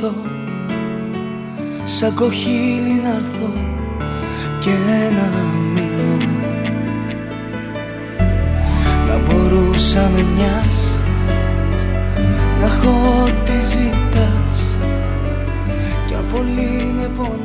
ζω, σαν κοχύλι να έρθω και να μείνω. Να μπορούσα με μιας να έχω ό,τι ζητάς, κι αν πολύ με πονάς